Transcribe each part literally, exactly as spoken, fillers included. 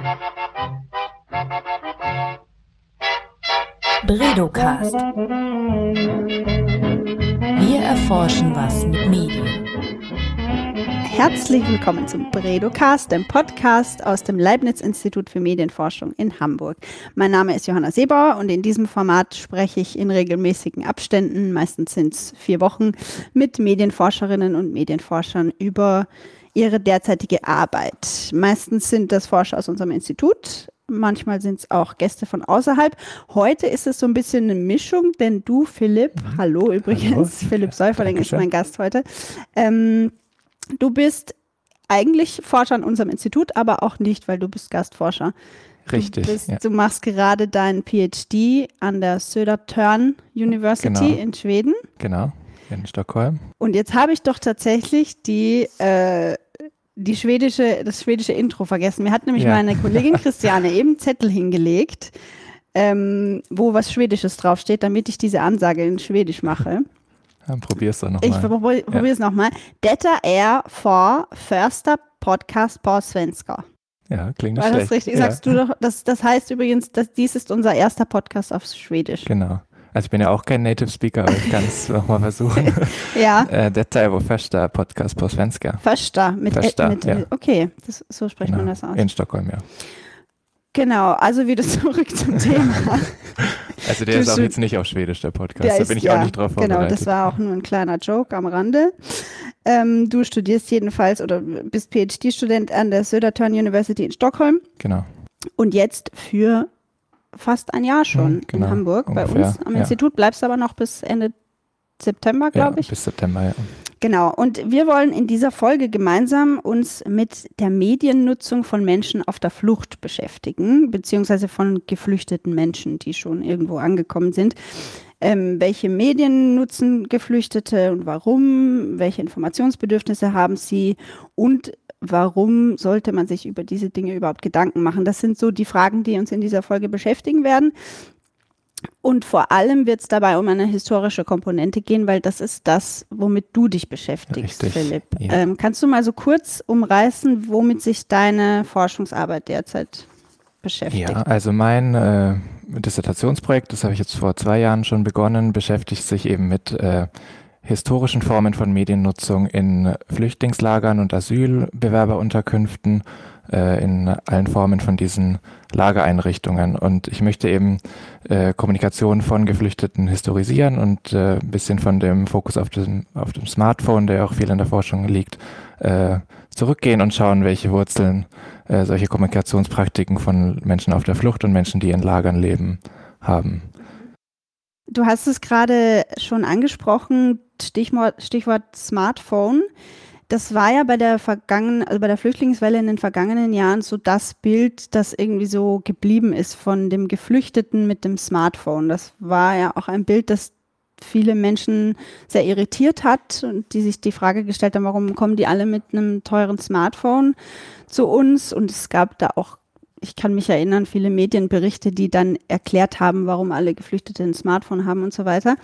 Bredocast. Wir erforschen was mit Medien. Herzlich willkommen zum Bredocast, dem Podcast aus dem Leibniz-Institut für Medienforschung in Hamburg. Mein Name ist Johanna Seebauer und in diesem Format spreche ich in regelmäßigen Abständen, meistens sind es vier Wochen, mit Medienforscherinnen und Medienforschern über ihre derzeitige Arbeit. Meistens sind das Forscher aus unserem Institut, manchmal sind es auch Gäste von außerhalb. Heute ist es so ein bisschen eine Mischung, denn du, Philipp, mhm. hallo übrigens, hallo. Philipp Säuferling ist mein Gast heute. Ähm, du bist eigentlich Forscher an unserem Institut, aber auch nicht, weil du bist Gastforscher. Richtig. Du, bist, ja. du machst gerade deinen PhD an der Södertörn University genau. in Schweden. Genau, in Stockholm. Und jetzt habe ich doch tatsächlich die äh, die schwedische, das schwedische Intro vergessen. Mir hat nämlich ja. meine Kollegin Christiane eben Zettel hingelegt, ähm, wo was Schwedisches draufsteht, damit ich diese Ansage in Schwedisch mache. Dann probier's doch nochmal. Ich probiere probier es ja. nochmal. Detta är för första podcast på svenska. Ja, klingt nicht War das schlecht. richtig? Ja. Sagst du doch, das, das heißt übrigens, dass dies ist unser erster Podcast auf Schwedisch. Genau. Also ich bin ja auch kein Native Speaker, aber ich kann es nochmal versuchen. Ja. Äh, Detta är vår första podcast på svenska. Första. Mit, Första, mit, ja. Okay, das, so spricht genau. man das aus. In Stockholm, ja. Genau, also wieder zurück zum Thema. Also der du ist auch stu- jetzt nicht auf Schwedisch, der Podcast, der da ist, bin ich ja, auch nicht drauf vorbereitet. Genau, das war auch nur ein kleiner Joke am Rande. Ähm, du studierst jedenfalls oder bist PhD-Student an der Södertörn University in Stockholm. Genau. Und jetzt für fast ein Jahr schon hm, genau, in Hamburg ungefähr, bei uns am ja. Institut. Bleibst aber noch bis Ende September, glaube ja, ich. bis September, ja. Genau, und wir wollen in dieser Folge gemeinsam uns mit der Mediennutzung von Menschen auf der Flucht beschäftigen, beziehungsweise von geflüchteten Menschen, die schon irgendwo angekommen sind. Ähm, welche Medien nutzen Geflüchtete und warum? Welche Informationsbedürfnisse haben sie? Und warum sollte man sich über diese Dinge überhaupt Gedanken machen? Das sind so die Fragen, die uns in dieser Folge beschäftigen werden. Und vor allem wird es dabei um eine historische Komponente gehen, weil das ist das, womit du dich beschäftigst, Richtig, Philipp. ja. Ähm, kannst du mal so kurz umreißen, womit sich deine Forschungsarbeit derzeit beschäftigt? Ja, also mein äh, Dissertationsprojekt, das habe ich jetzt vor zwei Jahren schon begonnen, beschäftigt sich eben mit äh, historischen Formen von Mediennutzung in Flüchtlingslagern und Asylbewerberunterkünften, äh, in allen Formen von diesen Lagereinrichtungen. Und ich möchte eben äh, Kommunikation von Geflüchteten historisieren und äh, ein bisschen von dem Fokus auf dem, auf dem Smartphone, der auch viel in der Forschung liegt, äh, zurückgehen und schauen, welche Wurzeln äh, solche Kommunikationspraktiken von Menschen auf der Flucht und Menschen, die in Lagern leben, haben. Du hast es gerade schon angesprochen, Stichwort, Stichwort Smartphone. Das war ja bei der vergangenen, also bei der Flüchtlingswelle in den vergangenen Jahren so das Bild, das irgendwie so geblieben ist von dem Geflüchteten mit dem Smartphone. Das war ja auch ein Bild, das viele Menschen sehr irritiert hat und die sich die Frage gestellt haben, warum kommen die alle mit einem teuren Smartphone zu uns? Und es gab da auch, ich kann mich erinnern, viele Medienberichte, die dann erklärt haben, warum alle Geflüchtete ein Smartphone haben und so weiter.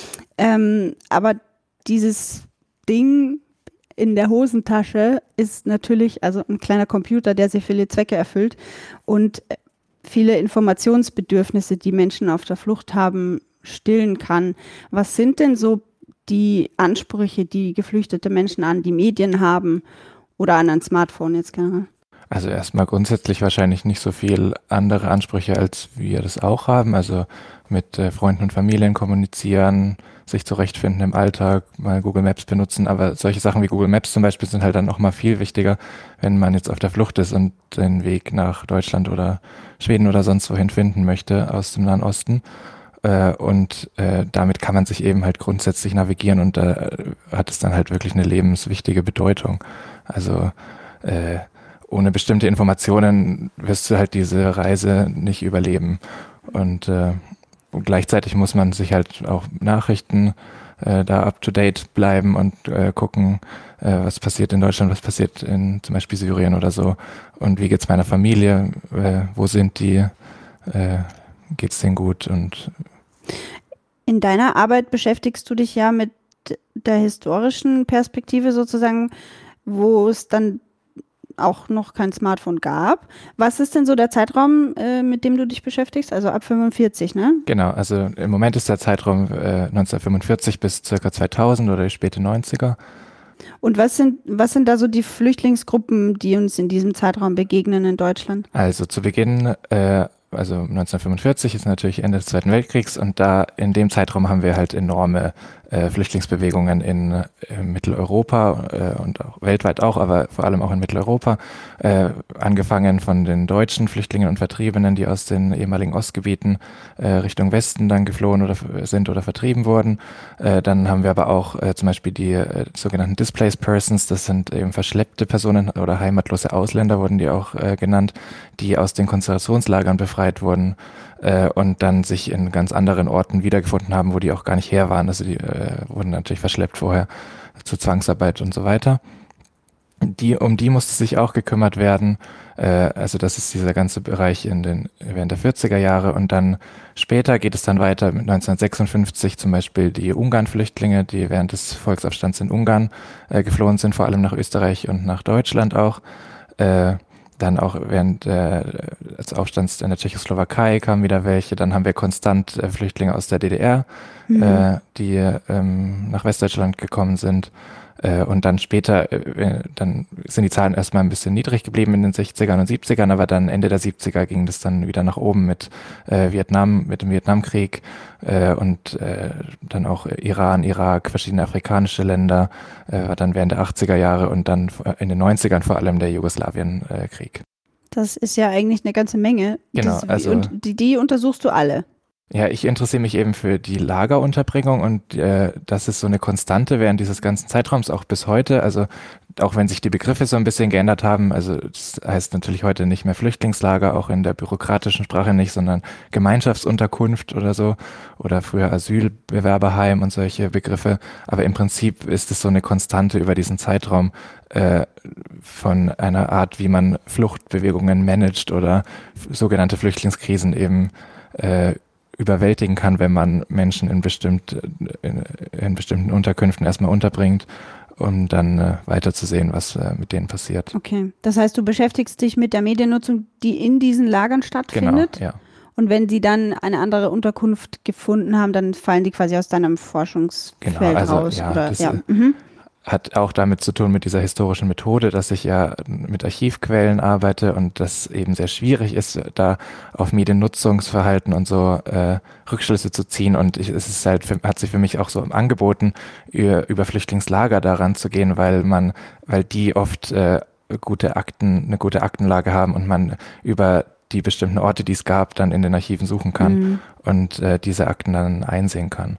Ähm, aber dieses Ding in der Hosentasche ist natürlich also ein kleiner Computer, der sehr viele Zwecke erfüllt und viele Informationsbedürfnisse, die Menschen auf der Flucht haben, stillen kann. Was sind denn so die Ansprüche, die geflüchtete Menschen an die Medien haben oder an ein Smartphone jetzt generell? Also erstmal grundsätzlich wahrscheinlich nicht so viel andere Ansprüche, als wir das auch haben. Also mit äh, Freunden und Familien kommunizieren, sich zurechtfinden im Alltag, mal Google Maps benutzen. Aber solche Sachen wie Google Maps zum Beispiel sind halt dann noch mal viel wichtiger, wenn man jetzt auf der Flucht ist und den Weg nach Deutschland oder Schweden oder sonst wohin finden möchte aus dem Nahen Osten. Äh, und äh, damit kann man sich eben halt grundsätzlich navigieren und da äh, hat es dann halt wirklich eine lebenswichtige Bedeutung. Also äh, ohne bestimmte Informationen wirst du halt diese Reise nicht überleben. Und äh, gleichzeitig muss man sich halt auch Nachrichten äh, da up-to-date bleiben und äh, gucken, äh, was passiert in Deutschland, was passiert in zum Beispiel Syrien oder so. Und wie geht's meiner Familie, äh, wo sind die, äh, geht's denen gut? Und in deiner Arbeit beschäftigst du dich ja mit der historischen Perspektive sozusagen, wo es dann auch noch kein Smartphone gab. Was ist denn so der Zeitraum, äh, mit dem du dich beschäftigst? Also ab fünfundvierzig, ne? Genau, also im Moment ist der Zeitraum äh, neunzehnhundertfünfundvierzig bis circa zweitausend oder die späte neunziger. Und was sind, was sind da so die Flüchtlingsgruppen, die uns in diesem Zeitraum begegnen in Deutschland? Also zu Beginn, äh, also neunzehnhundertfünfundvierzig ist natürlich Ende des Zweiten Weltkriegs und da in dem Zeitraum haben wir halt enorme äh, Flüchtlingsbewegungen in äh, Mitteleuropa äh, und auch weltweit auch, aber vor allem auch in Mitteleuropa, äh, angefangen von den deutschen Flüchtlingen und Vertriebenen, die aus den ehemaligen Ostgebieten äh, Richtung Westen dann geflohen oder sind oder vertrieben wurden. Äh, dann haben wir aber auch äh, zum Beispiel die äh, sogenannten Displaced Persons, das sind eben verschleppte Personen oder heimatlose Ausländer wurden die auch äh, genannt, die aus den Konzentrationslagern befreit wurden äh, und dann sich in ganz anderen Orten wiedergefunden haben, wo die auch gar nicht her waren. Also die äh, wurden natürlich verschleppt vorher zur Zwangsarbeit und so weiter. Die, um die musste sich auch gekümmert werden. Äh, also das ist dieser ganze Bereich in den, während der vierziger Jahre und dann später geht es dann weiter mit neunzehnhundertsechsundfünfzig zum Beispiel die Ungarn-Flüchtlinge, die während des Volksaufstands in Ungarn äh, geflohen sind, vor allem nach Österreich und nach Deutschland auch. Äh, Dann auch während äh, des Aufstands in der Tschechoslowakei kamen wieder welche. Dann haben wir konstant äh, Flüchtlinge aus der D D R, mhm. äh, die ähm, nach Westdeutschland gekommen sind. Äh, und dann später, äh, dann sind die Zahlen erstmal ein bisschen niedrig geblieben in den sechzigern und siebzigern, aber dann Ende der siebziger ging das dann wieder nach oben mit äh, Vietnam, mit dem Vietnamkrieg äh, und äh, dann auch Iran, Irak, verschiedene afrikanische Länder, äh, dann während der achtziger Jahre und dann in den neunzigern vor allem der Jugoslawienkrieg. Das ist ja eigentlich eine ganze Menge. Genau, das, also und die, die untersuchst du alle? Ja, ich interessiere mich eben für die Lagerunterbringung und äh, das ist so eine Konstante während dieses ganzen Zeitraums, auch bis heute. Also auch wenn sich die Begriffe so ein bisschen geändert haben, also das heißt natürlich heute nicht mehr Flüchtlingslager, auch in der bürokratischen Sprache nicht, sondern Gemeinschaftsunterkunft oder so oder früher Asylbewerberheim und solche Begriffe. Aber im Prinzip ist es so eine Konstante über diesen Zeitraum äh, von einer Art, wie man Fluchtbewegungen managt oder sogenannte Flüchtlingskrisen eben äh, überwältigen kann, wenn man Menschen in, bestimmt, in, in bestimmten Unterkünften erstmal unterbringt, um dann äh, weiterzusehen, was äh, mit denen passiert. Okay, das heißt, du beschäftigst dich mit der Mediennutzung, die in diesen Lagern stattfindet? Genau, ja. Und wenn sie dann eine andere Unterkunft gefunden haben, dann fallen die quasi aus deinem Forschungsfeld genau, also, raus? Ja, oder? das, ja. Mhm. Hat auch damit zu tun mit dieser historischen Methode, dass ich ja mit Archivquellen arbeite und das eben sehr schwierig ist, da auf Mediennutzungsverhalten und so äh, Rückschlüsse zu ziehen. Und ich, es ist halt für, hat sich für mich auch so angeboten, über, über Flüchtlingslager daran zu gehen, weil man, weil die oft äh, gute Akten, eine gute Aktenlage haben und man über die bestimmten Orte, die es gab, dann in den Archiven suchen kann mhm. und äh, diese Akten dann einsehen kann.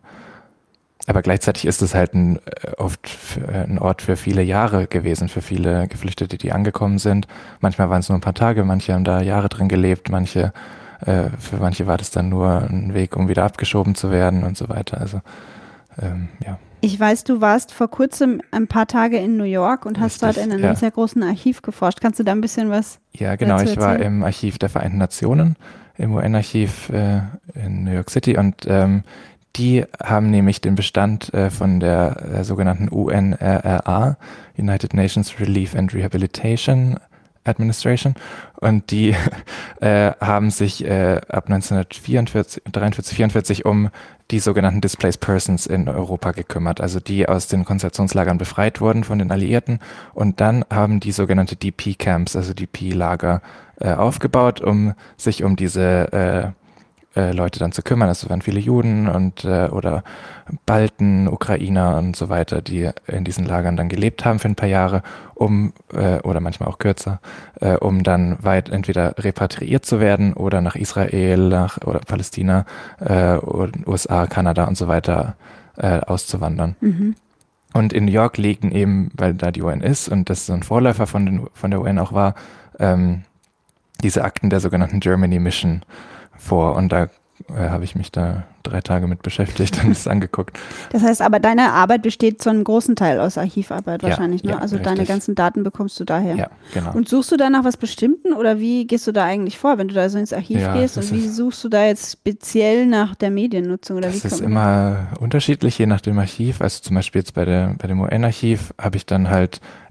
Aber gleichzeitig ist es halt ein, oft ein Ort für viele Jahre gewesen, für viele Geflüchtete, die angekommen sind. Manchmal waren es nur ein paar Tage, manche haben da Jahre drin gelebt, manche, äh, für manche war das dann nur ein Weg, um wieder abgeschoben zu werden und so weiter. Also, ähm, ja. Ich weiß, du warst vor kurzem ein paar Tage in New York und hast Richtig, dort in einem ja. sehr großen Archiv geforscht. Kannst du da ein bisschen was Ja, genau. dazu Ich war erzählen? im Archiv der Vereinten Nationen, im U N-Archiv äh, in New York City und ähm, die haben nämlich den Bestand äh, von der äh, sogenannten U N R R A, United Nations Relief and Rehabilitation Administration, und die äh, haben sich äh, ab neunzehnhundertvierundvierzig, dreiundvierzig, vierundvierzig um die sogenannten Displaced Persons in Europa gekümmert, also die aus den Konzentrationslagern befreit wurden von den Alliierten, und dann haben die sogenannte D P-Camps, also D P-Lager, äh, aufgebaut, um sich um diese äh, Leute dann zu kümmern. Es waren viele Juden und äh, oder Balten, Ukrainer und so weiter, die in diesen Lagern dann gelebt haben für ein paar Jahre, um äh, oder manchmal auch kürzer, äh, um dann weit entweder repatriiert zu werden oder nach Israel, nach oder Palästina, äh, oder U S A, Kanada und so weiter äh, auszuwandern. Mhm. Und in New York liegen eben, weil da die U N ist und das so ein Vorläufer von, den, von der U N auch war, ähm, diese Akten der sogenannten Germany Mission vor, und da äh, habe ich mich da drei Tage mit beschäftigt und es angeguckt. Das heißt aber, deine Arbeit besteht zu einem großen Teil aus Archivarbeit wahrscheinlich, ja, ne? Ja, also richtig. Deine ganzen Daten bekommst du daher. Ja, genau. Und suchst du da nach was Bestimmten oder wie gehst du da eigentlich vor, wenn du da so ins Archiv ja, gehst, und wie suchst du da jetzt speziell nach der Mediennutzung? Oder das wie ist immer unterschiedlich, je nach dem Archiv. Also zum Beispiel jetzt bei, der, bei dem U N-Archiv habe ich dann halt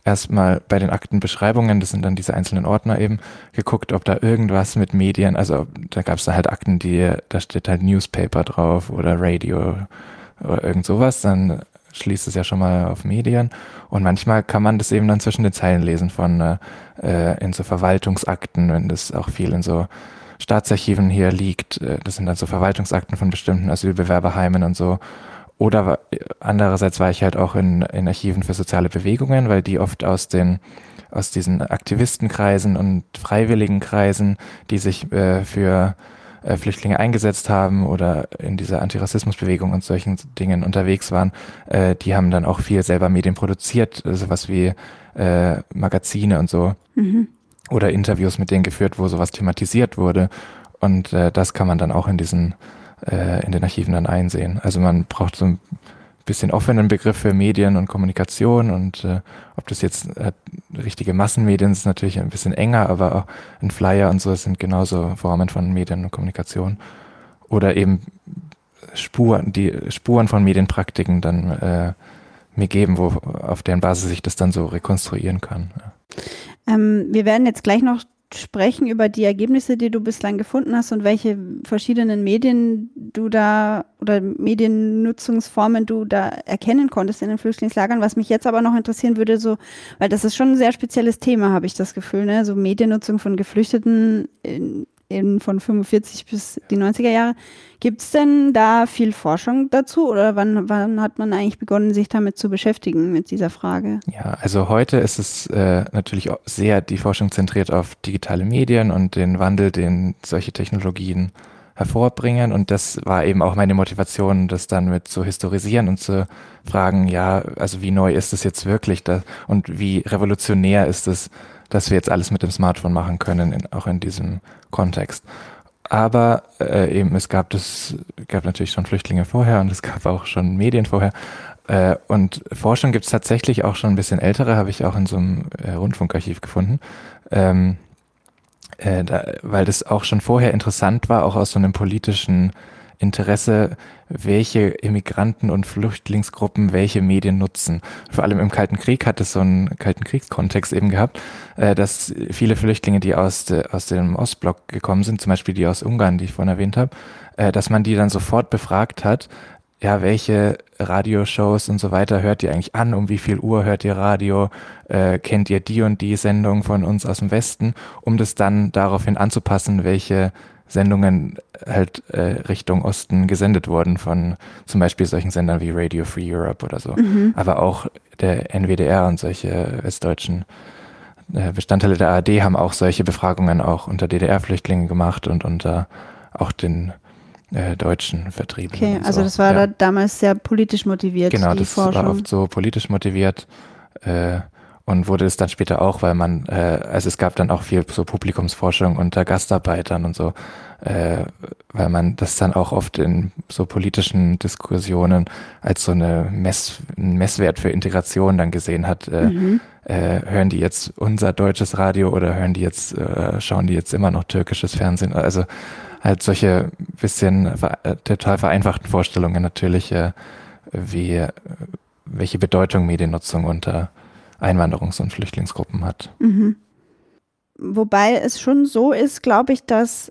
erstmal bei den Aktenbeschreibungen, das sind dann diese einzelnen Ordner eben, geguckt, ob da irgendwas mit Medien, also da gab es da halt Akten, die, da steht halt Newspaper drauf oder Radio oder irgend sowas, dann schließt es ja schon mal auf Medien. Und manchmal kann man das eben dann zwischen den Zeilen lesen von äh, in so Verwaltungsakten, wenn das auch viel in so Staatsarchiven hier liegt. Das sind dann so Verwaltungsakten von bestimmten Asylbewerberheimen und so. Oder andererseits war ich halt auch in, in Archiven für soziale Bewegungen, weil die oft aus den aus diesen Aktivistenkreisen und Freiwilligenkreisen, die sich äh, für äh, Flüchtlinge eingesetzt haben oder in dieser Antirassismusbewegung und solchen Dingen unterwegs waren, äh, die haben dann auch viel selber Medien produziert, sowas wie äh, Magazine und so. Mhm. Oder Interviews mit denen geführt, wo sowas thematisiert wurde. Und äh, das kann man dann auch in diesen äh, in den Archiven dann einsehen. Also man braucht so ein bisschen offenen Begriff für Medien und Kommunikation und äh, ob das jetzt äh, richtige Massenmedien ist natürlich ein bisschen enger, aber auch ein Flyer und so sind genauso Formen von Medien und Kommunikation. Oder eben Spuren, die Spuren von Medienpraktiken dann äh, mir geben, wo, auf deren Basis ich das dann so rekonstruieren kann. Ja. Ähm, wir werden jetzt gleich noch sprechen über die Ergebnisse, die du bislang gefunden hast und welche verschiedenen Medien du da oder Mediennutzungsformen du da erkennen konntest in den Flüchtlingslagern. Was mich jetzt aber noch interessieren würde, so, weil das ist schon ein sehr spezielles Thema, habe ich das Gefühl, ne? So Mediennutzung von Geflüchteten in, in von fünfundvierzig bis die neunziger Jahre. Gibt es denn da viel Forschung dazu oder wann, wann hat man eigentlich begonnen, sich damit zu beschäftigen mit dieser Frage? Ja, also heute ist es äh, natürlich auch sehr die Forschung zentriert auf digitale Medien und den Wandel, den solche Technologien hervorbringen, und das war eben auch meine Motivation, das dann mit zu historisieren und zu fragen, ja, also wie neu ist es jetzt wirklich da und wie revolutionär ist es, dass wir jetzt alles mit dem Smartphone machen können, in, auch in diesem Kontext. Aber äh, eben, es gab das, gab natürlich schon Flüchtlinge vorher und es gab auch schon Medien vorher. Äh, und Forschung gibt es tatsächlich auch schon ein bisschen ältere, habe ich auch in so einem äh, Rundfunkarchiv gefunden. Ähm, äh, da, weil das auch schon vorher interessant war, auch aus so einem politischen Interesse, welche Immigranten und Flüchtlingsgruppen welche Medien nutzen. Vor allem im Kalten Krieg hat es so einen Kalten Kriegskontext eben gehabt, äh, dass viele Flüchtlinge, die aus, de, aus dem Ostblock gekommen sind, zum Beispiel die aus Ungarn, die ich vorhin erwähnt habe, äh, dass man die dann sofort befragt hat, ja, welche Radioshows und so weiter hört ihr eigentlich an, um wie viel Uhr hört ihr Radio, äh, kennt ihr die und die Sendung von uns aus dem Westen, um das dann daraufhin anzupassen, welche Sendungen halt äh, Richtung Osten gesendet wurden von zum Beispiel solchen Sendern wie Radio Free Europe oder so. Mhm. Aber auch der N W D R und solche westdeutschen äh, Bestandteile der A R D haben auch solche Befragungen auch unter D D R-Flüchtlingen gemacht und unter auch den äh, deutschen Vertriebenen. Okay, also so. das war ja. da damals sehr politisch motiviert, genau, die das Forschung. war oft so politisch motiviert. Äh, Und wurde es dann später auch, weil man, äh, also es gab dann auch viel so Publikumsforschung unter Gastarbeitern und so, äh, weil man das dann auch oft in so politischen Diskussionen als so eine Mess, einen Messwert für Integration dann gesehen hat. Äh, mhm. äh, hören die jetzt unser deutsches Radio oder hören die jetzt, äh, schauen die jetzt immer noch türkisches Fernsehen? Also halt solche bisschen äh, total vereinfachten Vorstellungen natürlich, äh, wie, äh, welche Bedeutung Mediennutzung unter Einwanderungs- und Flüchtlingsgruppen hat. Mhm. Wobei es schon so ist, glaube ich, dass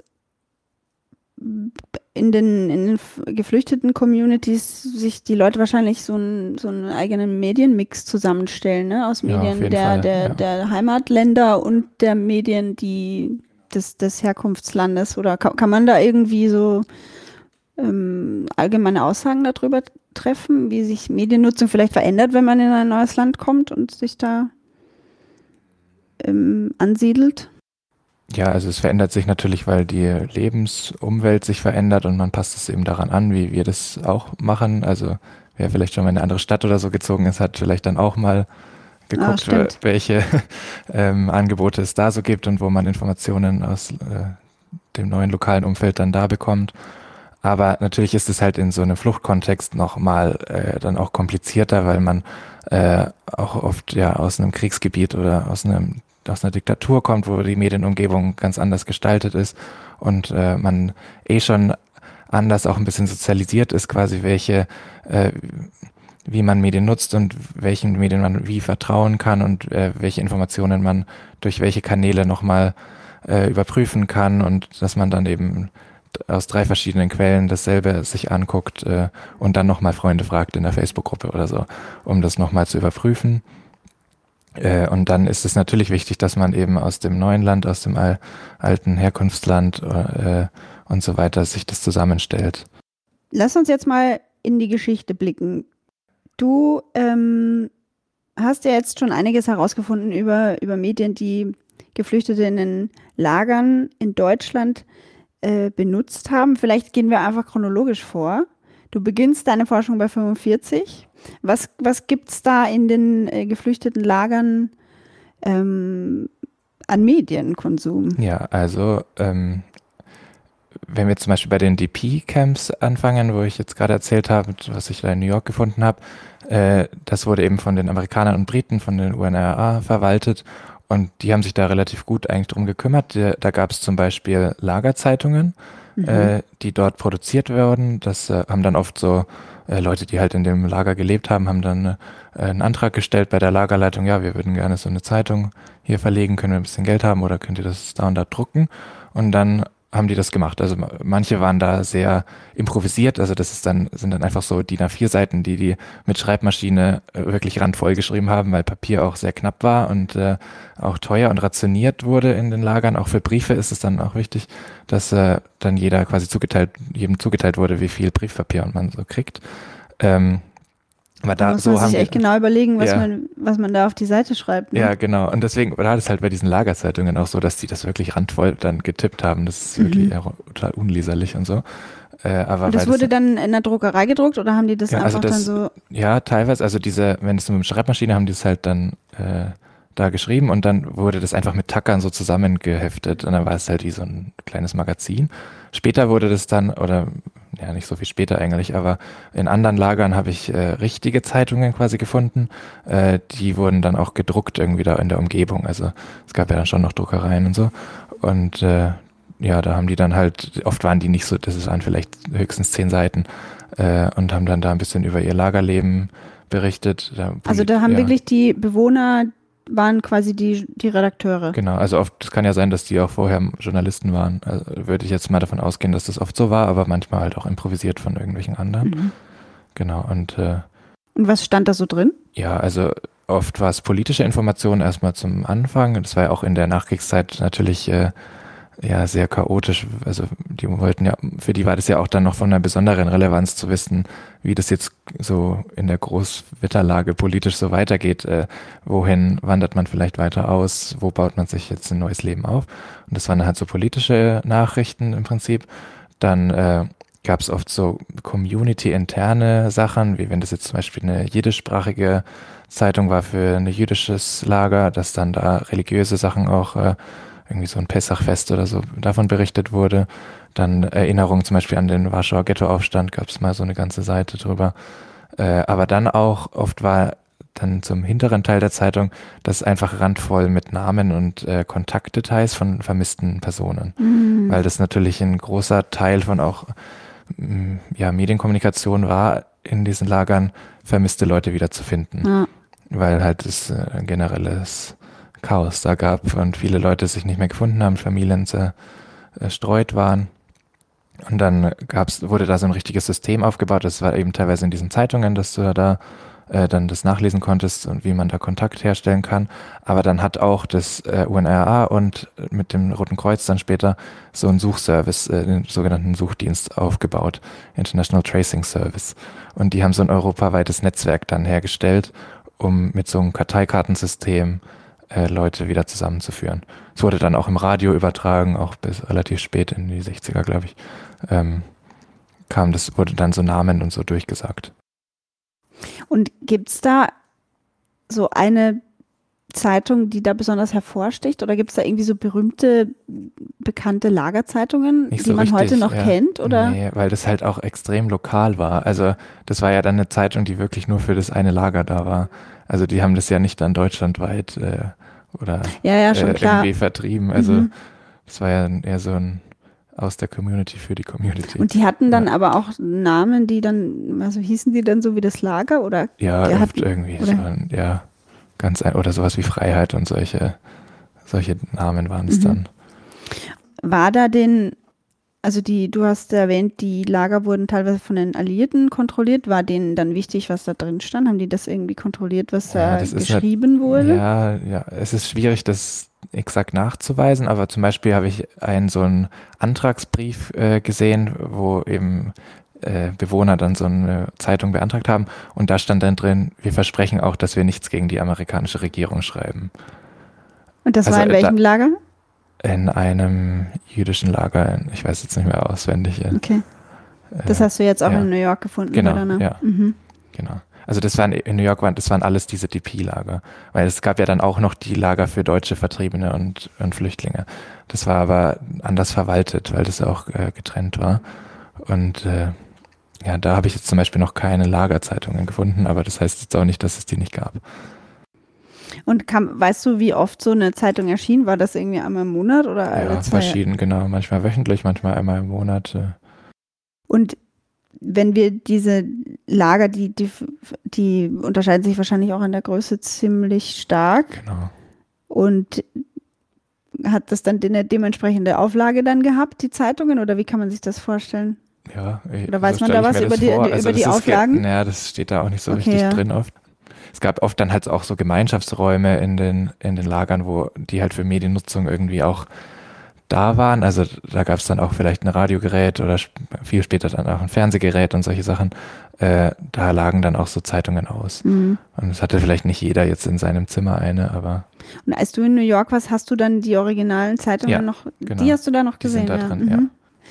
in den, in den geflüchteten Communities sich die Leute wahrscheinlich so, ein, so einen eigenen Medienmix zusammenstellen, ne? Aus Medien ja, der, Fall, der, ja. der Heimatländer und der Medien die des, des Herkunftslandes. Oder kann, kann man da irgendwie so ähm, allgemeine Aussagen darüber treffen, wie sich Mediennutzung vielleicht verändert, wenn man in ein neues Land kommt und sich da ähm, ansiedelt? Ja, also es verändert sich natürlich, weil die Lebensumwelt sich verändert und man passt es eben daran an, wie wir das auch machen. Also wer vielleicht schon mal in eine andere Stadt oder so gezogen ist, hat vielleicht dann auch mal geguckt, ah, welche ähm, Angebote es da so gibt und wo man Informationen aus äh, dem neuen lokalen Umfeld dann da bekommt. Aber natürlich ist es halt in so einem Fluchtkontext nochmal äh, dann auch komplizierter, weil man äh, auch oft ja aus einem Kriegsgebiet oder aus einem aus einer Diktatur kommt, wo die Medienumgebung ganz anders gestaltet ist und äh, man eh schon anders auch ein bisschen sozialisiert ist, quasi welche äh, wie man Medien nutzt und welchen Medien man wie vertrauen kann und äh, welche Informationen man durch welche Kanäle nochmal äh, überprüfen kann und dass man dann eben aus drei verschiedenen Quellen dasselbe sich anguckt äh, und dann nochmal Freunde fragt in der Facebook-Gruppe oder so, um das nochmal zu überprüfen. Äh, und dann ist es natürlich wichtig, dass man eben aus dem neuen Land, aus dem al- alten Herkunftsland äh, und so weiter sich das zusammenstellt. Lass uns jetzt mal in die Geschichte blicken. Du ähm, hast ja jetzt schon einiges herausgefunden über, über Medien, die Geflüchtete in den Lagern in Deutschland äh, benutzt haben. Vielleicht gehen wir einfach chronologisch vor. Du beginnst deine Forschung bei fünfundvierzig. Was, was gibt es da in den äh, geflüchteten Lagern ähm, an Medienkonsum? Ja, also ähm, wenn wir zum Beispiel bei den D P-Camps anfangen, wo ich jetzt gerade erzählt habe, was ich da in New York gefunden habe, äh, das wurde eben von den Amerikanern und Briten, von den U N R W A verwaltet und die haben sich da relativ gut eigentlich drum gekümmert. Da, da gab es zum Beispiel Lagerzeitungen, Mhm. äh, die dort produziert werden. Das äh, haben dann oft so äh, Leute, die halt in dem Lager gelebt haben, haben dann äh, einen Antrag gestellt bei der Lagerleitung, ja, wir würden gerne so eine Zeitung hier verlegen, können wir ein bisschen Geld haben oder könnt ihr das da und da drucken? Und dann haben die das gemacht. Also manche waren da sehr improvisiert, also das ist dann, sind dann einfach so D I N A vier Seiten, die die mit Schreibmaschine äh, wirklich randvoll geschrieben haben, weil Papier auch sehr knapp war und äh, auch teuer und rationiert wurde in den Lagern. Auch für Briefe ist es dann auch wichtig, dass äh, dann jeder quasi zugeteilt, jedem zugeteilt wurde, wie viel Briefpapier man so kriegt. Ähm, aber Da da muss so man haben sich die, echt genau überlegen, was, ja. man, was man da auf die Seite schreibt. Ne? Ja, genau. Und deswegen war das halt bei diesen Lagerzeitungen auch so, dass die das wirklich randvoll dann getippt haben. Das ist Mhm. wirklich eher total unleserlich und so. Äh, aber Und das weil wurde dann in der Druckerei gedruckt oder haben die das Ja, einfach also das- dann so? ja, teilweise, also diese, wenn es mit der Schreibmaschine haben die es halt dann äh, da geschrieben und dann wurde das einfach mit Tackern so zusammengeheftet und dann war es halt wie so ein kleines Magazin. Später wurde das dann, oder ja, nicht so viel später eigentlich, aber in anderen Lagern habe ich äh, richtige Zeitungen quasi gefunden. Äh, die wurden dann auch gedruckt irgendwie da in der Umgebung. Also es gab ja dann schon noch Druckereien und so. Und äh, ja, da haben die dann halt, oft waren die nicht so, das waren vielleicht höchstens zehn Seiten äh, und haben dann da ein bisschen über ihr Lagerleben berichtet. Da, Also da haben ja. wirklich die Bewohner, waren quasi die, die Redakteure. Genau, also oft, es kann ja sein, dass die auch vorher Journalisten waren. Also würde ich jetzt mal davon ausgehen, dass das oft so war, aber manchmal halt auch improvisiert von irgendwelchen anderen. Mhm. Genau, und äh, Und was stand da so drin? ja, also oft war es politische Information erstmal zum Anfang. Das war ja auch in der Nachkriegszeit natürlich äh, ja sehr chaotisch. Also die wollten ja, für die war das ja auch dann noch von einer besonderen Relevanz zu wissen, wie das jetzt so in der Großwetterlage politisch so weitergeht. Äh, wohin wandert man vielleicht weiter aus? Wo baut man sich jetzt ein neues Leben auf? Und das waren dann halt so politische Nachrichten im Prinzip. Dann äh, gab es oft so community-interne Sachen, wie wenn das jetzt zum Beispiel eine jiddischsprachige Zeitung war für ein jüdisches Lager, dass dann da religiöse Sachen auch äh, irgendwie so ein Pessachfest oder so davon berichtet wurde. Dann Erinnerungen zum Beispiel an den Warschauer Ghettoaufstand, gab es mal so eine ganze Seite drüber. Äh, aber dann auch, oft war dann zum hinteren Teil der Zeitung, das einfach randvoll mit Namen und äh, Kontaktdetails von vermissten Personen. Mhm. Weil das natürlich ein großer Teil von auch mh, ja, Medienkommunikation war, in diesen Lagern vermisste Leute wieder zu finden. Ja. Weil halt es äh, ein generelles Chaos da gab und viele Leute sich nicht mehr gefunden haben, Familien zerstreut waren. Und dann gab's, wurde da so ein richtiges System aufgebaut. Das war eben teilweise in diesen Zeitungen, dass du da äh, dann das nachlesen konntest und wie man da Kontakt herstellen kann. Aber dann hat auch das äh, U N R W A und mit dem Roten Kreuz dann später so einen Suchservice, äh, den sogenannten Suchdienst aufgebaut, International Tracing Service. Und die haben so ein europaweites Netzwerk dann hergestellt, um mit so einem Karteikartensystem äh, Leute wieder zusammenzuführen. Es wurde dann auch im Radio übertragen, auch bis relativ spät in die sechziger, glaube ich, ähm, kam das, wurde dann so Namen und so durchgesagt. Und gibt es da so eine Zeitung, die da besonders hervorsticht? Oder gibt es da irgendwie so berühmte, bekannte Lagerzeitungen, Nicht die so man richtig, heute noch ja. kennt? Oder? Nee, weil das halt auch extrem lokal war. Also das war ja dann eine Zeitung, die wirklich nur für das eine Lager da war. Also die haben das ja nicht dann deutschlandweit äh, oder Ja, ja, schon äh, klar. irgendwie vertrieben. Also Mhm. das war ja eher so ein aus der Community für die Community. Und die hatten dann ja. aber auch Namen, die dann, also hießen die dann so wie das Lager oder? Ja, die oft hatten, irgendwie. oder? So ein, ja, ganz ein, oder sowas wie Freiheit und solche, solche Namen waren es Mhm. dann. War da den, also die, du hast erwähnt, die Lager wurden teilweise von den Alliierten kontrolliert. War denen dann wichtig, was da drin stand? Haben die das irgendwie kontrolliert, was Ja, da das ist geschrieben halt, wurde? Ja, ja, es ist schwierig, das exakt nachzuweisen, aber zum Beispiel habe ich einen so einen Antragsbrief äh, gesehen, wo eben äh, Bewohner dann so eine Zeitung beantragt haben und da stand dann drin, wir versprechen auch, dass wir nichts gegen die amerikanische Regierung schreiben. Und das Also, war in äh, welchem da- Lager? In einem jüdischen Lager, in- ich weiß jetzt nicht mehr auswendig. äh, Okay. Das äh, hast du jetzt auch ja. in New York gefunden, Genau, bei deiner? ja. Mhm. Genau. Also das waren in New York waren, das waren alles diese D P-Lager. Weil es gab ja dann auch noch die Lager für deutsche Vertriebene und, und Flüchtlinge. Das war aber anders verwaltet, weil das auch äh, getrennt war. Und äh, ja, da habe ich jetzt zum Beispiel noch keine Lagerzeitungen gefunden, aber das heißt jetzt auch nicht, dass es die nicht gab. Und kam, weißt du, wie oft so eine Zeitung erschien? War das irgendwie einmal im Monat oder alle Ja, zwei? verschieden, genau. Manchmal wöchentlich, manchmal einmal im Monat. Äh. Und wenn wir diese Lager, die, die, die unterscheiden sich wahrscheinlich auch in der Größe ziemlich stark. Genau. Und hat das dann eine dementsprechende Auflage dann gehabt, die Zeitungen? Oder wie kann man sich das vorstellen? Ja, ich- Oder weiß so man stell da ich was mir über das die- vor. über Also die das ist ge- Auflagen? Naja, das steht da auch nicht so Okay, richtig ja. drin oft. Es gab oft dann halt auch so Gemeinschaftsräume in den, in den Lagern, wo die halt für Mediennutzung irgendwie auch da waren. Also da gab es dann auch vielleicht ein Radiogerät oder sp- viel später dann auch ein Fernsehgerät und solche Sachen. Äh, da lagen dann auch so Zeitungen aus. Mhm. Und es hatte vielleicht nicht jeder jetzt in seinem Zimmer eine, aber Und als du in New York warst, hast du dann die originalen Zeitungen Ja, noch, genau. die hast du da noch Die sind gesehen? da ja. drin, Mhm. ja.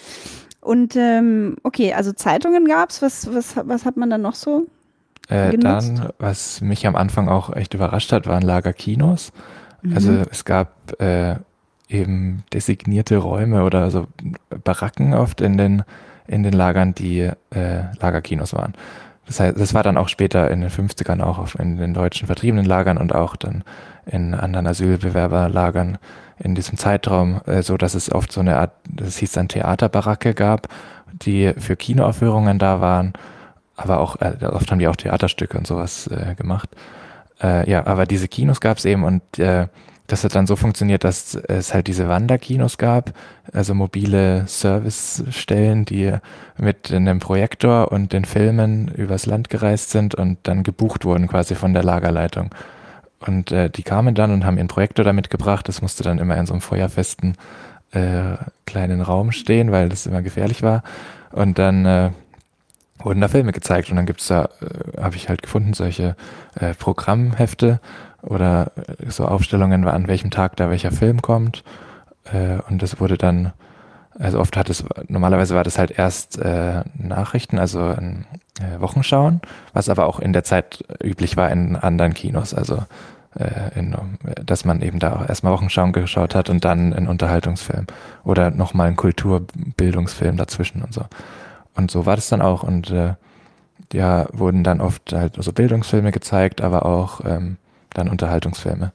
Und ähm, okay, also Zeitungen gab es. Was, was, was hat man dann noch so? Äh, genutzt? dann, was mich am Anfang auch echt überrascht hat, waren Lagerkinos. Mhm. Also es gab äh, eben designierte Räume oder so Baracken oft in den, in den Lagern, die äh, Lagerkinos waren. Das heißt, das war dann auch später in den fünfzigern auch auf, in den deutschen vertriebenen Lagern und auch dann in anderen Asylbewerberlagern in diesem Zeitraum, äh, so dass es oft so eine Art, das hieß dann Theaterbaracke gab, die für Kinoaufführungen da waren, aber auch, äh, oft haben die auch Theaterstücke und sowas äh, gemacht. Äh, ja, aber diese Kinos gab es eben und äh, das hat dann so funktioniert, dass es halt diese Wanderkinos gab, also mobile Servicestellen, die mit einem Projektor und den Filmen übers Land gereist sind und dann gebucht wurden quasi von der Lagerleitung. Und äh, die kamen dann und haben ihren Projektor da mitgebracht. Das musste dann immer in so einem feuerfesten äh, kleinen Raum stehen, weil das immer gefährlich war. Und dann äh, wurden da Filme gezeigt und dann gibt's da, äh, habe ich halt gefunden, solche äh, Programmhefte oder äh, so Aufstellungen, an welchem Tag da welcher Film kommt. Äh, und das wurde dann, also oft hat es, normalerweise war das halt erst äh, Nachrichten, also ein äh, Wochenschauen, was aber auch in der Zeit üblich war in anderen Kinos, also äh, in, dass man eben da auch erstmal Wochenschauen geschaut hat und dann einen Unterhaltungsfilm oder nochmal einen Kulturbildungsfilm dazwischen und so. Und so war das dann auch und äh, ja, wurden dann oft halt so Bildungsfilme gezeigt, aber auch ähm, dann Unterhaltungsfilme.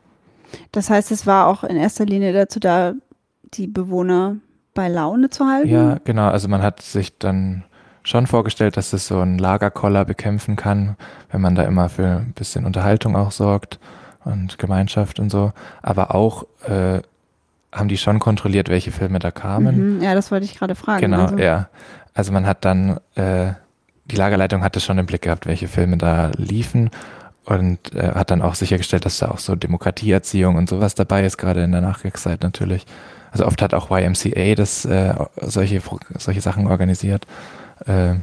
Das heißt, es war auch in erster Linie dazu da, die Bewohner bei Laune zu halten? Ja, genau. Also man hat sich dann schon vorgestellt, dass es so ein Lagerkoller bekämpfen kann, wenn man da immer für ein bisschen Unterhaltung auch sorgt und Gemeinschaft und so. Aber auch äh, haben die schon kontrolliert, welche Filme da kamen. Mhm, ja, das wollte ich gerade fragen. Genau, also. ja. Also man hat dann, äh, die Lagerleitung hatte schon im Blick gehabt, welche Filme da liefen und äh, hat dann auch sichergestellt, dass da auch so Demokratieerziehung und sowas dabei ist, gerade in der Nachkriegszeit natürlich. Also oft hat auch Y M C A das äh, solche, solche Sachen organisiert. Äh,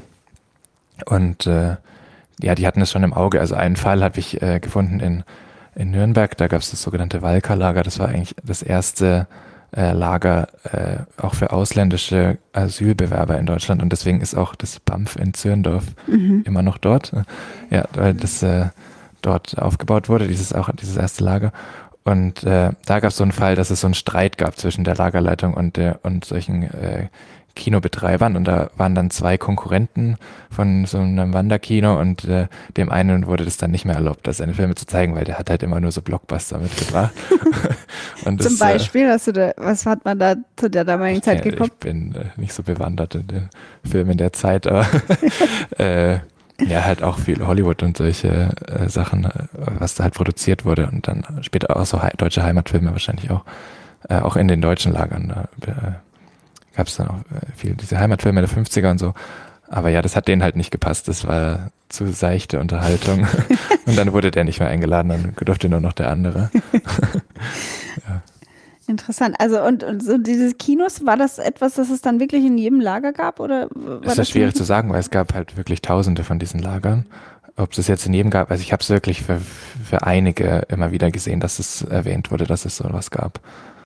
und äh, ja, die hatten es schon im Auge. Also einen Fall habe ich äh, gefunden in, in Nürnberg, da gab es das sogenannte Walker-Lager. Das war eigentlich das erste äh, Lager äh, auch für ausländische Asylbewerber in Deutschland. Und deswegen ist auch das B A M F in Zürndorf Mhm. immer noch dort. Ja, weil das äh, dort aufgebaut wurde, dieses auch dieses erste Lager. Und äh, da gab es so einen Fall, dass es so einen Streit gab zwischen der Lagerleitung und der und solchen äh, Kinobetreibern und da waren dann zwei Konkurrenten von so einem Wanderkino und äh, dem einen wurde das dann nicht mehr erlaubt, da seine Filme zu zeigen, weil der hat halt immer nur so Blockbuster mitgebracht. Und Zum das, Beispiel, äh, hast du da, was hat man da zu der damaligen Zeit äh, geguckt? Ich bin äh, nicht so bewandert in den Filmen der Zeit, aber äh, ja, halt auch viel Hollywood und solche äh, Sachen, äh, was da halt produziert wurde und dann später auch so he- deutsche Heimatfilme wahrscheinlich auch, äh, auch in den deutschen Lagern. Da äh, gab es dann auch äh, viel diese Heimatfilme der fünfziger und so. Aber ja, das hat denen halt nicht gepasst. Das war zu seichte Unterhaltung. Und dann wurde der nicht mehr eingeladen, dann durfte nur noch der andere. Ja. Interessant. Also und, und so dieses Kinos, war das etwas, das es dann wirklich in jedem Lager gab? Oder war Das ist ja das schwierig nur- zu sagen, weil es gab halt wirklich tausende von diesen Lagern. Ob es jetzt in jedem gab, also ich habe es wirklich für, für einige immer wieder gesehen, dass es erwähnt wurde, dass es sowas gab.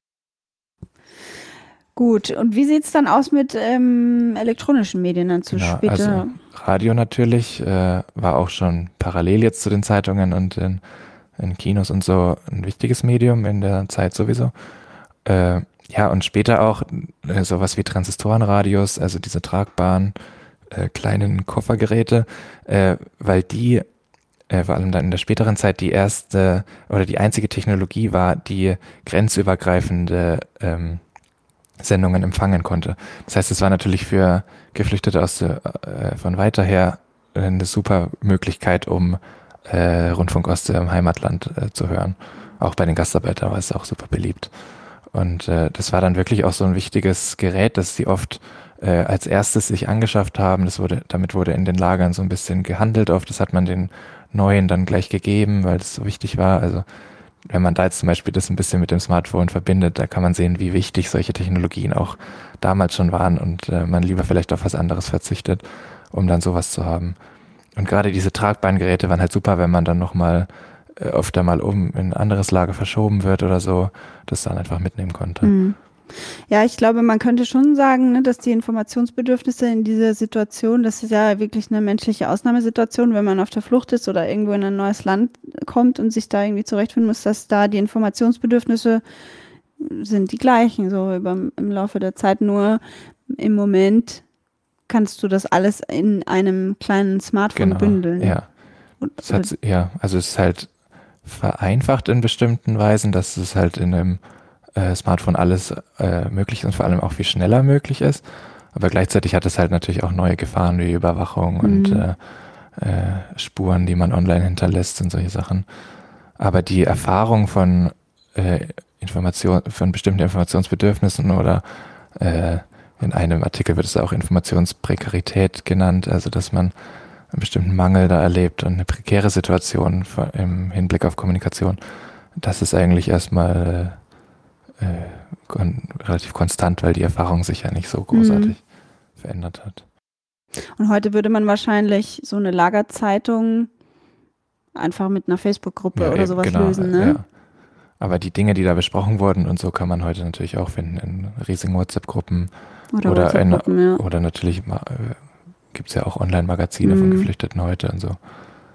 Gut, und wie sieht es dann aus mit ähm, elektronischen Medien dann zu Genau, später? also Radio natürlich äh, war auch schon parallel jetzt zu den Zeitungen und in, in Kinos und so ein wichtiges Medium in der Zeit sowieso. Äh, ja, und später auch äh, sowas wie Transistorenradios, also diese tragbaren äh, kleinen Koffergeräte, äh, weil die äh, vor allem dann in der späteren Zeit die erste oder die einzige Technologie war, die grenzübergreifende ähm, Sendungen empfangen konnte. Das heißt, es war natürlich für Geflüchtete aus der, äh, von weiter her eine super Möglichkeit, um äh, Rundfunk aus dem Heimatland äh, zu hören. Auch bei den Gastarbeitern war es auch super beliebt. Und äh, das war dann wirklich auch so ein wichtiges Gerät, das sie oft äh, als erstes sich angeschafft haben. Das wurde, damit wurde in den Lagern so ein bisschen gehandelt oft. Das hat man den Neuen dann gleich gegeben, weil es so wichtig war. Also wenn man da jetzt zum Beispiel das ein bisschen mit dem Smartphone verbindet, da kann man sehen, wie wichtig solche Technologien auch damals schon waren und äh, man lieber vielleicht auf was anderes verzichtet, um dann sowas zu haben. Und gerade diese tragbaren Geräte waren halt super, wenn man dann nochmal äh, öfter mal um in ein anderes Lager verschoben wird oder so, das dann einfach mitnehmen konnte. Mhm. Ja, ich glaube, man könnte schon sagen, ne, dass die Informationsbedürfnisse in dieser Situation, das ist ja wirklich eine menschliche Ausnahmesituation, wenn man auf der Flucht ist oder irgendwo in ein neues Land kommt und sich da irgendwie zurechtfinden muss, dass da die Informationsbedürfnisse sind die gleichen, so über, im Laufe der Zeit. Nur im Moment kannst du das alles in einem kleinen Smartphone Genau, bündeln. ja. Und, Es hat, ja, also es ist halt vereinfacht in bestimmten Weisen, dass es halt in einem äh, Smartphone alles äh, möglich ist und vor allem auch viel schneller möglich ist. Aber gleichzeitig hat es halt natürlich auch neue Gefahren wie Überwachung und Mhm. äh, äh, Spuren, die man online hinterlässt und solche Sachen. Aber die Erfahrung von äh, Information, von bestimmten Informationsbedürfnissen oder äh, in einem Artikel wird es auch Informationsprekarität genannt, also dass man einen bestimmten Mangel da erlebt und eine prekäre Situation von- im Hinblick auf Kommunikation. Das ist eigentlich erstmal äh, äh, kon relativ konstant, weil die Erfahrung sich ja nicht so großartig verändert hat. Und heute würde man wahrscheinlich so eine Lagerzeitung einfach mit einer Facebook-Gruppe Ja, oder eben, sowas genau, lösen, ne? ja. Aber die Dinge, die da besprochen wurden und so, kann man heute natürlich auch finden in riesigen WhatsApp-Gruppen Oder, oder, in, WhatsApp-Gruppen, ja. oder natürlich äh, gibt es ja auch Online-Magazine von Mhm. Geflüchteten heute und so.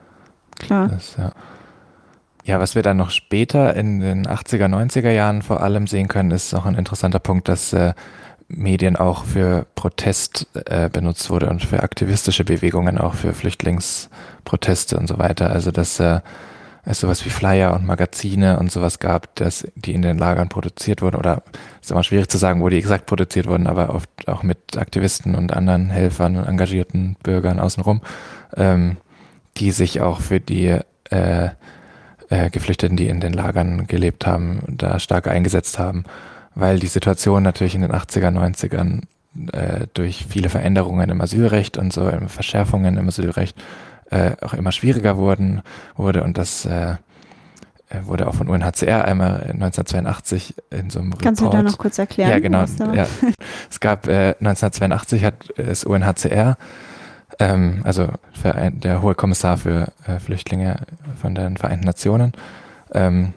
Klar. Das, ja. ja, was wir dann noch später in den achtziger, neunziger Jahren vor allem sehen können, ist auch ein interessanter Punkt, dass äh, Medien auch für Protest äh, benutzt wurde und für aktivistische Bewegungen, auch für Flüchtlingsproteste und so weiter. Also dass äh, es sowas wie Flyer und Magazine und sowas gab, dass die in den Lagern produziert wurden oder ist immer schwierig zu sagen, wo die exakt produziert wurden, aber oft auch mit Aktivisten und anderen Helfern und engagierten Bürgern außenrum, ähm, die sich auch für die äh, äh, Geflüchteten, die in den Lagern gelebt haben, da stark eingesetzt haben, weil die Situation natürlich in den achtziger, neunzigern äh, durch viele Veränderungen im Asylrecht und so, ähm, Verschärfungen im Asylrecht äh, auch immer schwieriger wurden, wurde und das äh, wurde auch von U N H C R einmal neunzehnhundertzweiundachtzig in so einem Kannst du Report. da noch kurz erklären? Ja, genau. was da war? Ja. Es gab äh, neunzehnhundertzweiundachtzig hat das U N H C R, ähm, also Verein, der Hohe Kommissar für äh, Flüchtlinge von den Vereinten Nationen, ähm,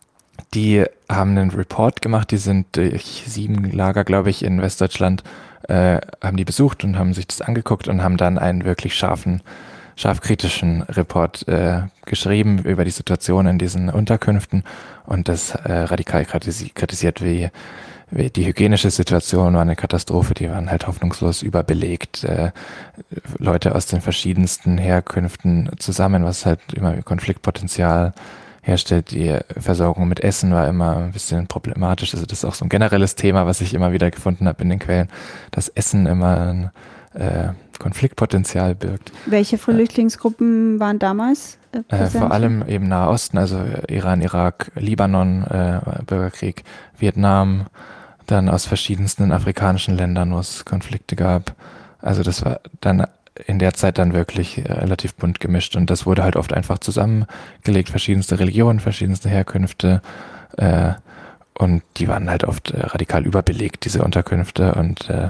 die haben einen Report gemacht, die sind durch sieben Lager, glaube ich, in Westdeutschland, äh, haben die besucht und haben sich das angeguckt und haben dann einen wirklich scharfen, scharfkritischen Report äh, geschrieben über die Situation in diesen Unterkünften und das äh, radikal kritisi- kritisiert, wie die hygienische Situation war eine Katastrophe, die waren halt hoffnungslos überbelegt. Äh, Leute aus den verschiedensten Herkünften zusammen, was halt immer Konfliktpotenzial herstellt. Die Versorgung mit Essen war immer ein bisschen problematisch. Also das ist auch so ein generelles Thema, was ich immer wieder gefunden habe in den Quellen, dass Essen immer ein äh, Konfliktpotenzial birgt. Welche Flüchtlingsgruppen waren damals äh, Äh, vor allem eben Nahe Osten, also Iran, Irak, Libanon, äh, Bürgerkrieg, Vietnam, dann aus verschiedensten afrikanischen Ländern, wo es Konflikte gab. Also das war dann in der Zeit dann wirklich äh, relativ bunt gemischt und das wurde halt oft einfach zusammengelegt, verschiedenste Religionen, verschiedenste Herkünfte äh, und die waren halt oft äh, radikal überbelegt, diese Unterkünfte und äh,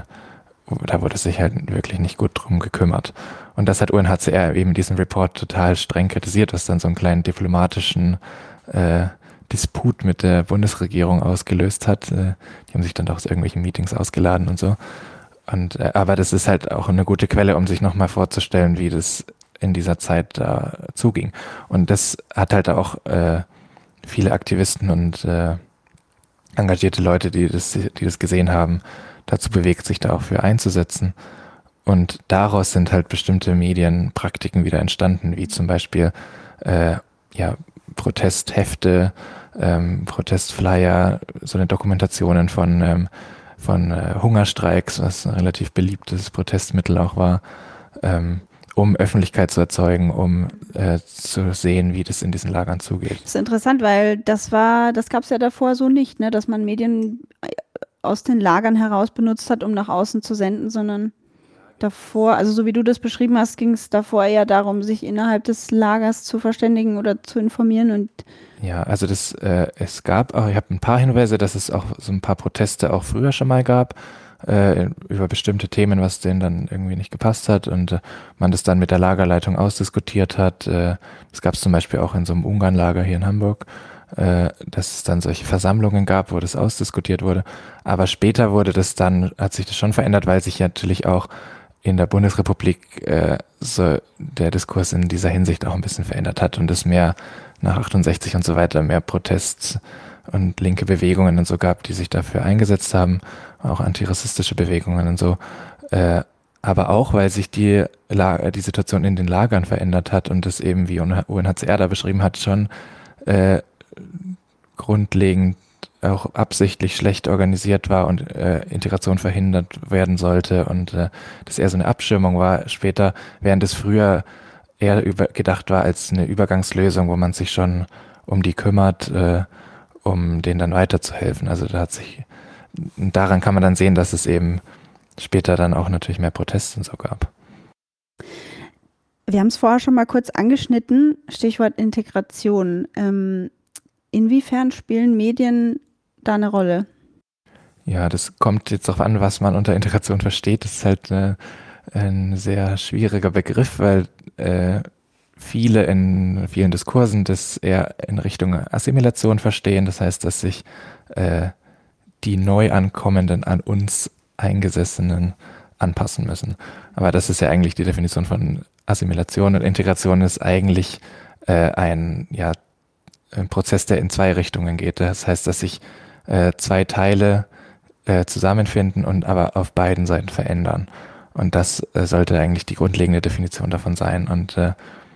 da wurde sich halt wirklich nicht gut drum gekümmert. Und das hat U N H C R eben diesen Report total streng kritisiert, was dann so einen kleinen diplomatischen äh, Disput mit der Bundesregierung ausgelöst hat. Äh, die haben sich dann doch aus irgendwelchen Meetings ausgeladen und so. Und, äh, aber das ist halt auch eine gute Quelle, um sich nochmal vorzustellen, wie das in dieser Zeit da zuging. Und das hat halt auch äh, viele Aktivisten und äh, engagierte Leute, die das, die das gesehen haben, dazu bewegt, sich da auch für einzusetzen. Und daraus sind halt bestimmte Medienpraktiken wieder entstanden, wie zum Beispiel äh, ja, Protesthefte, ähm, Protestflyer, so eine Dokumentationen von, ähm, von äh, Hungerstreiks, was ein relativ beliebtes Protestmittel auch war, ähm, um Öffentlichkeit zu erzeugen, um äh, zu sehen, wie das in diesen Lagern zugeht. Das ist interessant, weil das war, das gab es ja davor so nicht, ne, dass man Medien aus den Lagern heraus benutzt hat, um nach außen zu senden, sondern davor, also so wie du das beschrieben hast, ging es davor eher darum, sich innerhalb des Lagers zu verständigen oder zu informieren und ja, also das, äh, es gab auch, ich habe ein paar Hinweise, dass es auch so ein paar Proteste auch früher schon mal gab, äh, über bestimmte Themen, was denen dann irgendwie nicht gepasst hat und äh, man das dann mit der Lagerleitung ausdiskutiert hat. Äh, das gab es zum Beispiel auch in so einem Ungarnlager hier in Hamburg, äh, dass es dann solche Versammlungen gab, wo das ausdiskutiert wurde. Aber später wurde das dann, hat sich das schon verändert, weil sich natürlich auch in der Bundesrepublik äh, so der Diskurs in dieser Hinsicht auch ein bisschen verändert hat und es mehr nach achtundsechzig und so weiter mehr Protest und linke Bewegungen und so gab, die sich dafür eingesetzt haben, auch antirassistische Bewegungen und so. Äh, aber auch, weil sich die, La- die Situation in den Lagern verändert hat und das eben, wie U N H C R da beschrieben hat, schon äh, grundlegend auch absichtlich schlecht organisiert war und äh, Integration verhindert werden sollte und äh, das eher so eine Abschirmung war später, während es früher eher über, gedacht war als eine Übergangslösung, wo man sich schon um die kümmert, äh, um denen dann weiterzuhelfen. Also da hat sich, daran kann man dann sehen, dass es eben später dann auch natürlich mehr Proteste und so gab. wir haben es vorher schon mal kurz angeschnitten, Stichwort Integration. Ähm, inwiefern spielen Medien da eine Rolle? Ja, das kommt jetzt darauf an, was man unter Integration versteht. Das ist halt äh, ein sehr schwieriger Begriff, weil äh, viele in vielen Diskursen das eher in Richtung Assimilation verstehen. Das heißt, dass sich äh, die Neuankommenden an uns Eingesessenen anpassen müssen. Aber das ist ja eigentlich die Definition von Assimilation, und Integration ist eigentlich äh, ein, ja, ein Prozess, der in zwei Richtungen geht. Das heißt, dass sich äh, zwei Teile äh, zusammenfinden und aber auf beiden Seiten verändern. Und das äh, sollte eigentlich die grundlegende Definition davon sein. Und äh,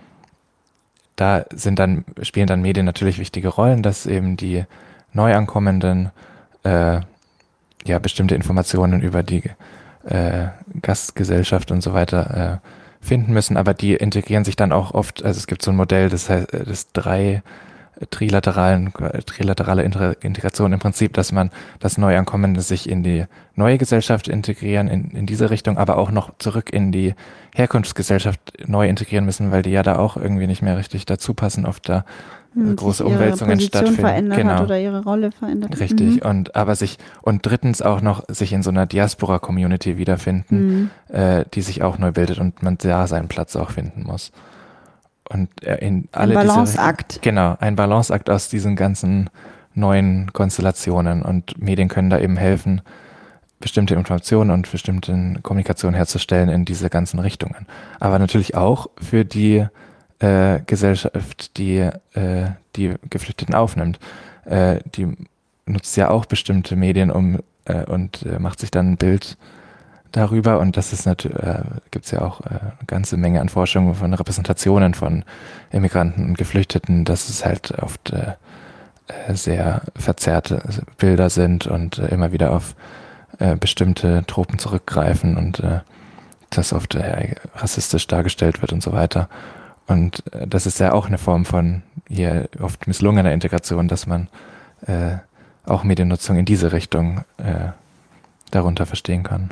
da sind dann, spielen dann Medien natürlich wichtige Rollen, dass eben die Neuankommenden äh, ja bestimmte Informationen über die äh, Gastgesellschaft und so weiter äh, finden müssen, aber die integrieren sich dann auch oft, also es gibt so ein Modell, das heißt, das drei trilateralen, trilaterale Integration im Prinzip, dass man das Neuankommende sich in die neue Gesellschaft integrieren, in, in diese Richtung, aber auch noch zurück in die Herkunftsgesellschaft neu integrieren müssen, weil die ja da auch irgendwie nicht mehr richtig dazu passen, oft da hm, große Umwälzungen stattfinden. Verändert genau. hat oder ihre Rolle verändert. Richtig. Mhm. Und aber sich und drittens auch noch sich in so einer Diaspora-Community wiederfinden, mhm. äh, die sich auch neu bildet und man da seinen Platz auch finden muss. Und äh, in alle ein Balanceakt. Diese, genau, ein Balanceakt aus diesen ganzen neuen Konstellationen, und Medien können da eben helfen, bestimmte Informationen und bestimmte Kommunikation herzustellen in diese ganzen Richtungen. Aber natürlich auch für die äh, Gesellschaft, die äh, die Geflüchteten aufnimmt. Äh, die nutzt ja auch bestimmte Medien, um äh, und äh, macht sich dann ein Bild darüber. Und das ist natürlich, äh, gibt es ja auch äh, eine ganze Menge an Forschung von Repräsentationen von Immigranten und Geflüchteten, dass es halt oft äh, sehr verzerrte Bilder sind und äh, immer wieder auf äh, bestimmte Tropen zurückgreifen und äh, das oft äh, rassistisch dargestellt wird und so weiter. Und äh, das ist ja auch eine Form von hier oft misslungener Integration, dass man äh, auch Mediennutzung in diese Richtung äh, darunter verstehen kann.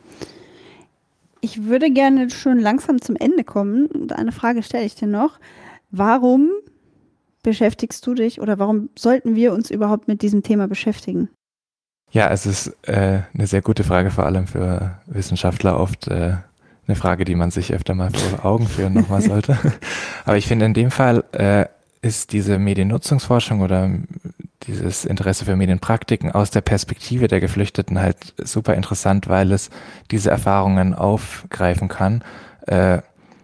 Ich würde gerne schon langsam zum Ende kommen und eine Frage stelle ich dir noch. Warum beschäftigst du dich oder warum sollten wir uns überhaupt mit diesem Thema beschäftigen? Ja, es ist äh, eine sehr gute Frage, vor allem für Wissenschaftler oft äh, eine Frage, die man sich öfter mal vor Augen führen nochmal sollte. Aber ich finde, in dem Fall äh, ist diese Mediennutzungsforschung oder dieses Interesse für Medienpraktiken aus der Perspektive der Geflüchteten halt super interessant, weil es diese Erfahrungen aufgreifen kann, äh,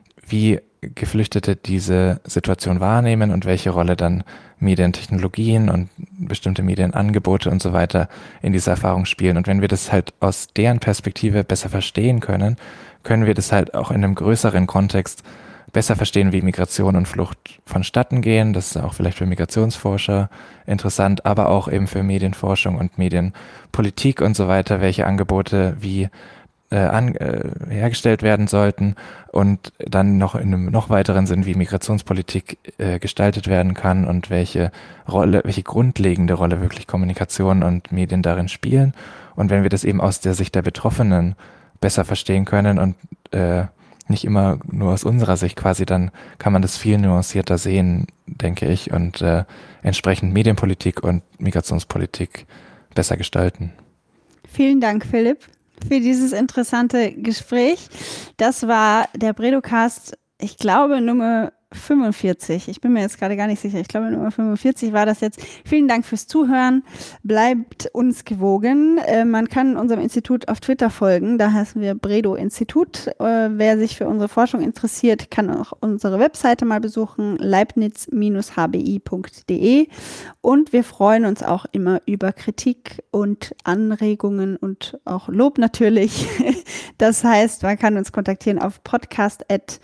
wie Geflüchtete diese Situation wahrnehmen und welche Rolle dann Medientechnologien und bestimmte Medienangebote und so weiter in dieser Erfahrung spielen. Und wenn wir das halt aus deren Perspektive besser verstehen können, können wir das halt auch in einem größeren Kontext besser verstehen, wie Migration und Flucht vonstatten gehen. Das ist auch vielleicht für Migrationsforscher interessant, aber auch eben für Medienforschung und Medienpolitik und so weiter, welche Angebote wie äh, an, äh, hergestellt werden sollten und dann noch in einem noch weiteren Sinn, wie Migrationspolitik äh, gestaltet werden kann und welche Rolle, welche grundlegende Rolle wirklich Kommunikation und Medien darin spielen. Und wenn wir das eben aus der Sicht der Betroffenen besser verstehen können und äh, nicht immer nur aus unserer Sicht quasi, dann kann man das viel nuancierter sehen, denke ich, und äh, entsprechend Medienpolitik und Migrationspolitik besser gestalten. Vielen Dank, Philipp, für dieses interessante Gespräch. Das war der Bredocast, ich glaube, Nummer fünfundvierzig. Ich bin mir jetzt gerade gar nicht sicher. Ich glaube, Nummer fünfundvierzig war das jetzt. Vielen Dank fürs Zuhören. Bleibt uns gewogen. Äh, man kann unserem Institut auf Twitter folgen. Da heißen wir Bredow-Institut. Äh, wer sich für unsere Forschung interessiert, kann auch unsere Webseite mal besuchen, leibniz Bindestrich h b i punkt d e. Und wir freuen uns auch immer über Kritik und Anregungen und auch Lob natürlich. Das heißt, man kann uns kontaktieren auf podcast at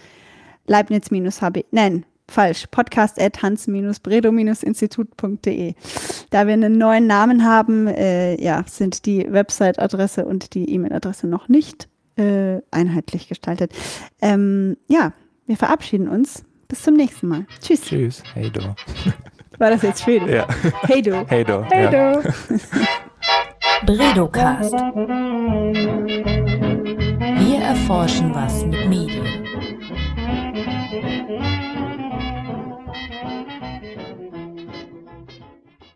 Leibniz-hb, nein, falsch, podcast at hans-bredow-institut punkt d e. Da wir einen neuen Namen haben, äh, ja, sind die Website-Adresse und die E-Mail-Adresse noch nicht äh, einheitlich gestaltet. Ähm, ja, wir verabschieden uns. Bis zum nächsten Mal. Tschüss. Tschüss. Hey du. War das jetzt Schwedisch? Ja. Hey du. Hey du. Hey Ja. du. Bredocast. Wir erforschen was mit Medien.